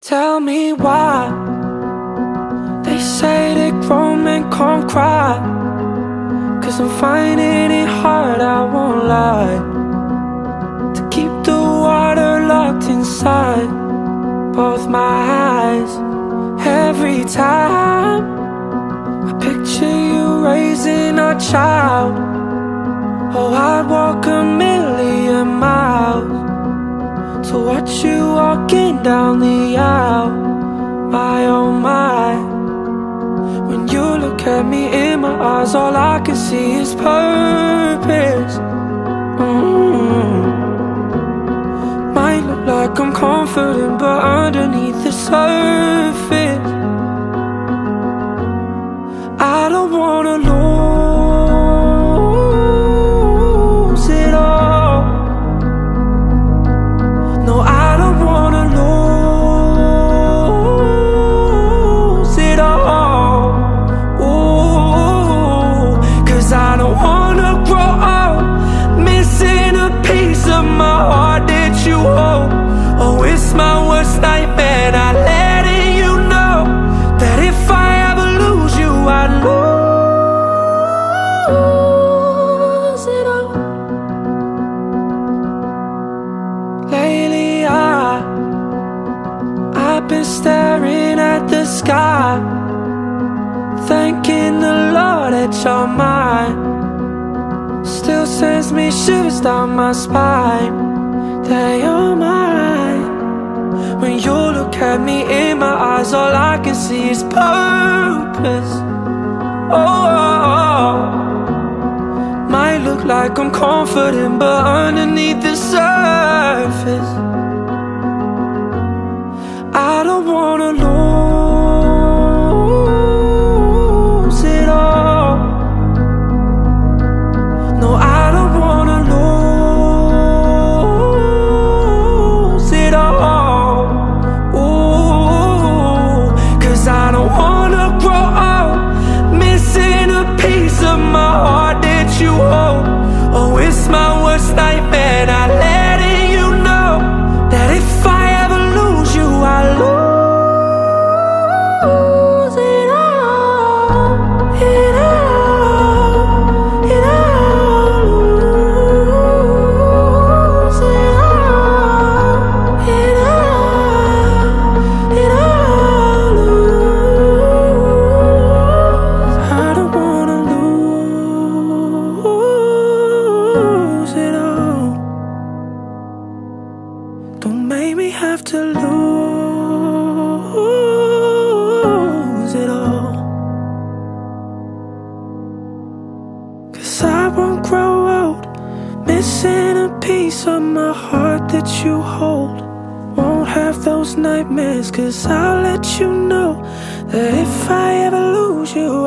Tell me why they say that grown men can't cry, 'cause I'm finding it hard, I won't lie, to keep the water locked inside both my eyes. Every time I picture you raising a child, oh, I'd walk a million miles to watch you walking down the aisle. My oh my, when you look at me in my eyes, all I can see is purpose. Might look like I'm confident, but underneath the surface I don't wanna lose it all. No, I don't wanna lose it all. Ooh, 'cause I don't wanna grow up missing a piece of my heart that you hold. Oh, it's my worst nightmare, not letting you know that if I ever lose you, I'd lose it all. Lately I've been staring at the sky, thanking the Lord that you're mine. Still sends me shivers down my spine that you're mine. When you look at me in my eyes, all I can see is purpose. Oh, might look like I'm confident, but underneath the surface I don't wanna lose it all. No, I don't wanna lose it all. Ooh, 'cause I don't wanna grow up missing a piece of my heart that you hold. Oh, it's my worst nightmare, not letting you know that if I ever lose you, I lose it all. It all, it all, lose it all. It all, it all, lose. I don't wanna lose it all. Don't make me have to lose it all, 'cause I won't grow old missing a piece of my heart that you hold. Won't have those nightmares, 'cause I'll let you know that if I ever lose you,